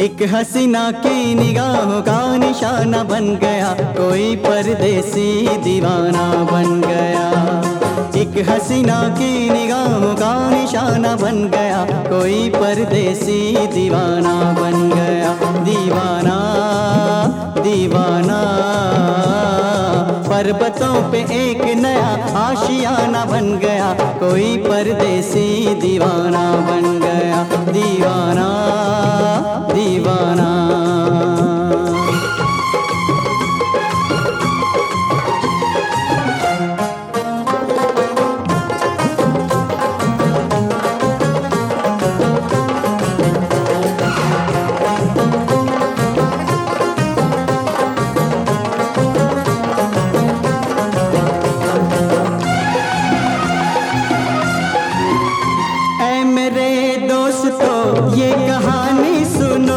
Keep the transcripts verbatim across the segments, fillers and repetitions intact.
एक हसीना की निगाहों का निशाना बन गया, कोई परदेसी दीवाना बन गया। एक हसीना की निगाहों का निशाना बन गया, कोई परदेसी दीवाना बन गया। दीवाना दीवाना पर्वतों पे एक नया आशियाना बन गया, कोई परदेसी दीवाना बन गया। दीवाना दीवाना ये कहानी सुनो,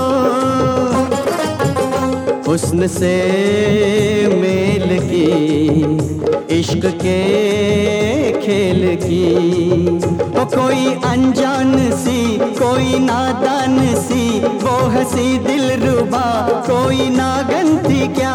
हुस्न से मेल की, इश्क के खेल की। ओ कोई अनजान सी, कोई नादान सी, वो हंसी दिलरुबा कोई नागन थी क्या,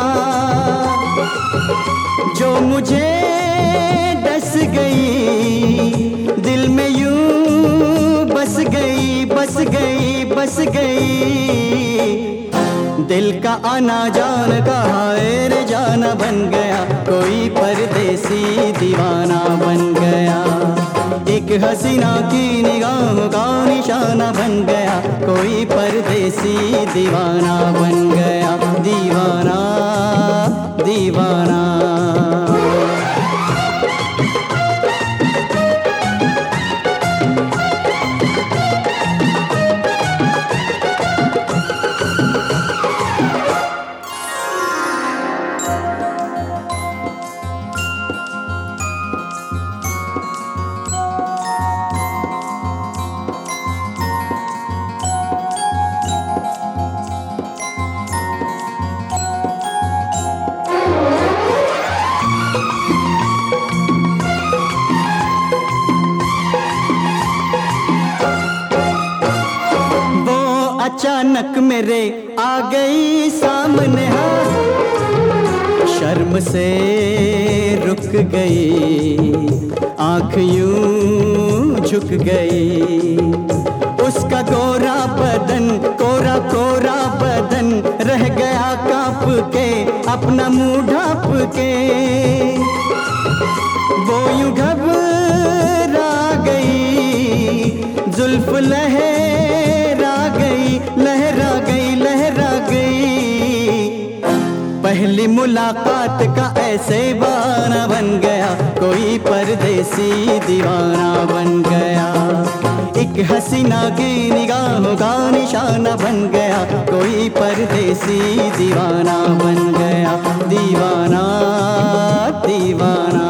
जो मुझे डस गई, दिल में यूं बस गई बस गई बस गई। दिल का आना जान का हायर जाना बन गया, कोई परदेसी दीवाना बन गया। एक हसीना की निगाहों का निशाना बन गया, कोई परदेसी दीवाना बन गया। दीवाना दीवाना अचानक मेरे आ गई सामने, हाँ शर्म से रुक गई, आँख यूं झुक गई। उसका गोरा बदन कोरा कोरा बदन रह गया कांप के, अपना मुंह ढाँप के। वो यूं घबरा गई, जुल्फ लहरा गई लहरा गई लहरा गई। पहली मुलाकात का ऐसे बहाना बन गया, कोई परदेसी दीवाना बन गया। एक हसीना की निगाहों का निशाना बन गया, कोई परदेसी दीवाना बन गया। दीवाना दीवाना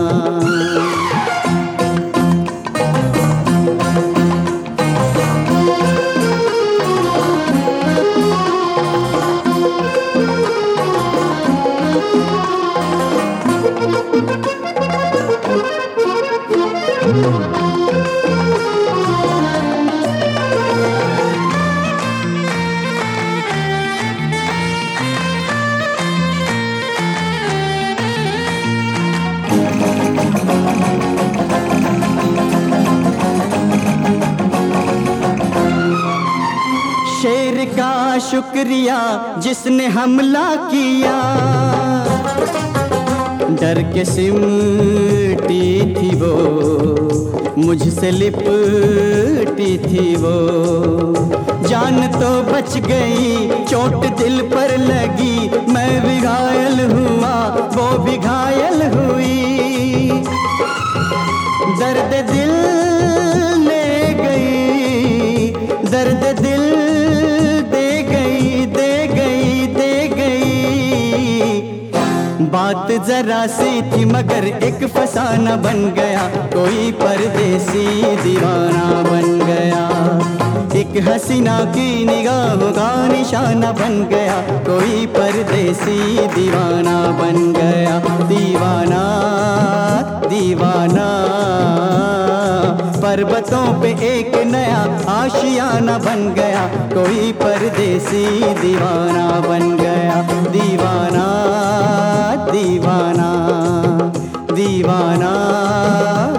शेर का शुक्रिया जिसने हमला किया, डर के सिमटी थी वो, मुझसे लिपटी थी वो। जान तो बच गई, चोट दिल पर लगी, मैं भी घायल हुआ वो भी घायल हुई। दर्द दिल ले गई, दर्द दिल दे गई दे गई दे गई। बात जरा सी थी मगर एक फसाना बन गया, कोई परदेसी दीवाना बन गया। एक हसीना की निगाहों का निशाना बन गया, कोई परदेसी दीवाना बन गया। दीवाना दीवाना पर्वतों पे एक नया आशियाना बन गया, कोई परदेसी दीवाना बन गया। दीवाना दीवाना दीवाना